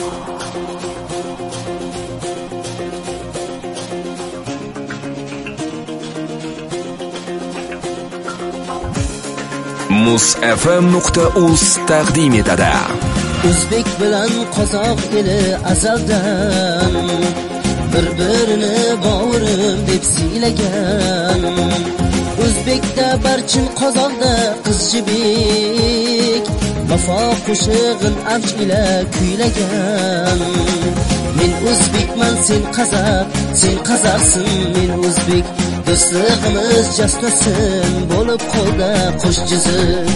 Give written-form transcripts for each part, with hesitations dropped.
musfm.uz taqdim etadi. O'zbek bilan qozoq eli azaldan bir-birini bovurim deb siylagan. O'zbekda barchin qozoqda qiz jibik vafo qo'shig'in avj ila kuylagan. Men o'zbekman, sen qozoqsan, men o'zbek. Do'stligimiz jasnasin bo'lib qo'lda qo'sh jiziq.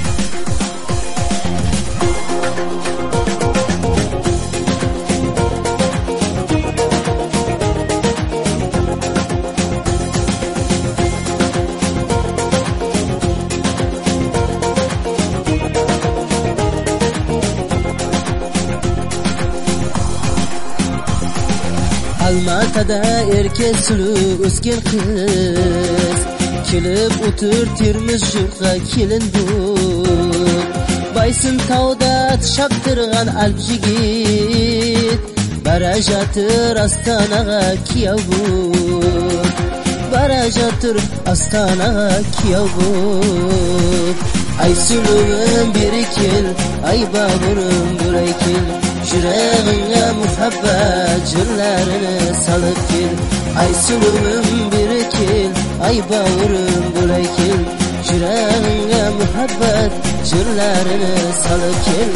Almatada erkak sulu o'sgan qiz kelib o'tir Termiz yurtga kelin bu. Baysin tog'da shaqtirgan alp yigit barajatir Astonaga kiyov bu. Barajatir Astonaga kiyov bu. Ay suluvim beri kel, ay baburim buray kel. Yurag'ingga muhabbat jirlarini salib kel. Ay suluvim beri kel, ay bavurim bo'lay kel. Yurag'ingga muhabbat jirlarini salib kel.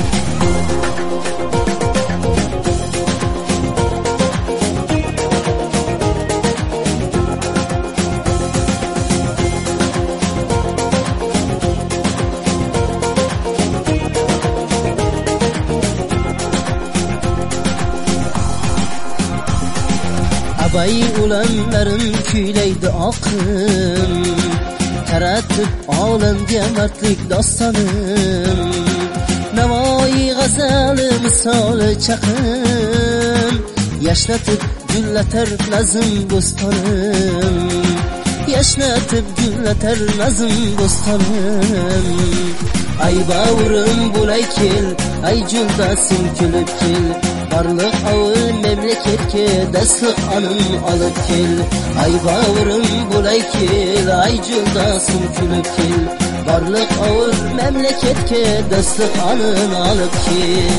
Abay ulanlarim kuylaydi oqim, taratib olamga mardlik dostonim. Navoiy g'azali misoli chaqim, yashnatib gullatar nazm bo'stonim. Yashnatib gullatar nazm bo'stonim. Ay bavurim bo'lay kel, ay juldasim kulib kel. Barliq avul memleketga dasliq anim olib kel. Ay bavurim bo'lay kel, ay juldasim kulib kel. Barliq avul memleketga dasliq anim olib kel.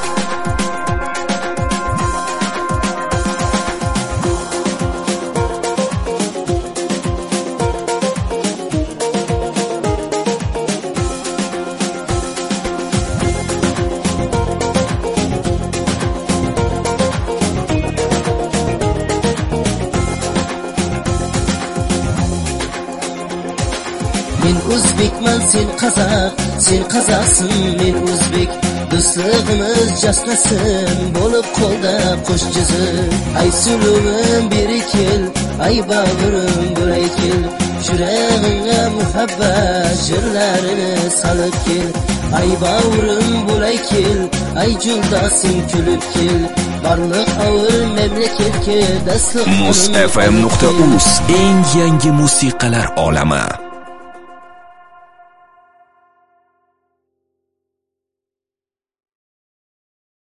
Men o'zbekman, sen qozoqsan, men o'zbek. Do'stligimiz jasnasin bo'lib qo'lda qo'sh jiziq. Ay suluvim beri kel, ay bavurim bo'lay kel. Yurag'ingga muhabbat jirlarini salib kel. Ay bavurim bo'lay kel, ay juldasim kulib kel. Barliq avul memleketga dasliq musfm.uz eng yangi musiqalar olami.